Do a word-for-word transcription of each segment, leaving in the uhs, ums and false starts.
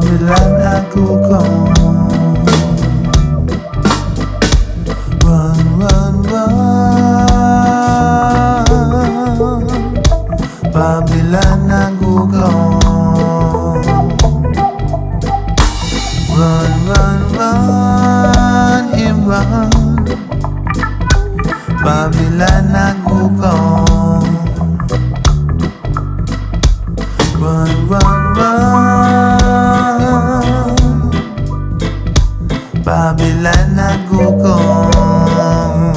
Babylon aku gone. Run, run, run. Babylon aku gone. Run, run, run, him run. Babylon aku gone. Run, run, run. Babylon aku gone.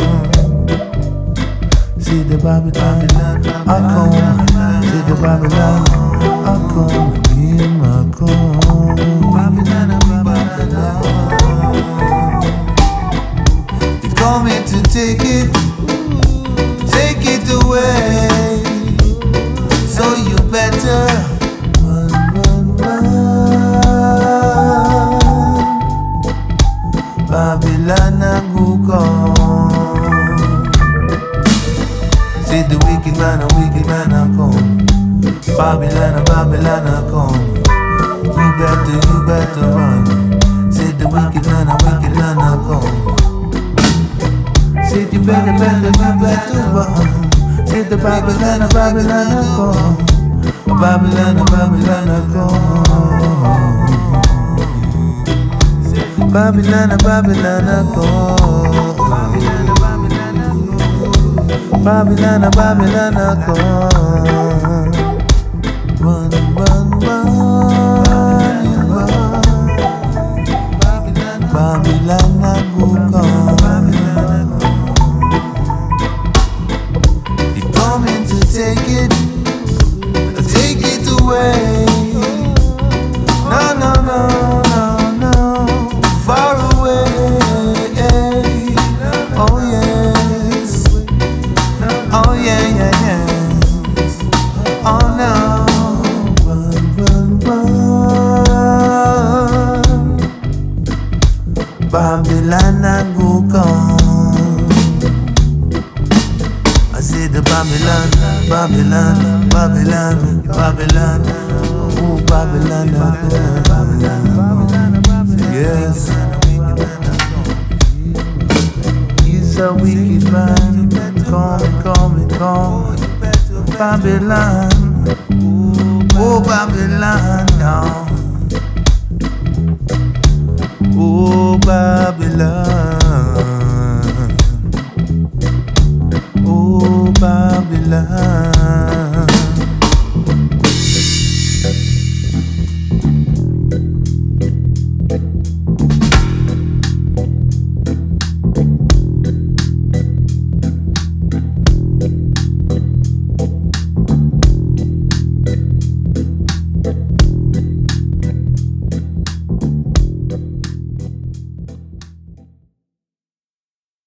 See the Babylon I come. See the Babylon I come. Him I come. Babylon, Babylon. They coming to take it, take it away. So you better run, run, run. Babylon aku gone. See the wicked man, a wicked man I come. Babylon, a Babylon I come. You better, you better run. See the wicked man, a wicked man I come. See you better, better, you better run. See the Babylon, a Babylon I come. A Babylon, a Babylon I come. Babylon, a Babylon I come. Babylon, a Babylon I come. Run, run, run, run. Babylon I come. They coming to take it, take it away. No, no, no, no, no, far away. Oh yes, oh yeah, yeah, yes. Oh no, run, run, run. Babylon aku gone. I say the Babylon, Babylon, Babylon, Babylon. Oh Babylon, Babylon, yes. He's a wicked man. Come, come, come. Babylon, oh Babylon, now. Oh Babylon, oh Babylon.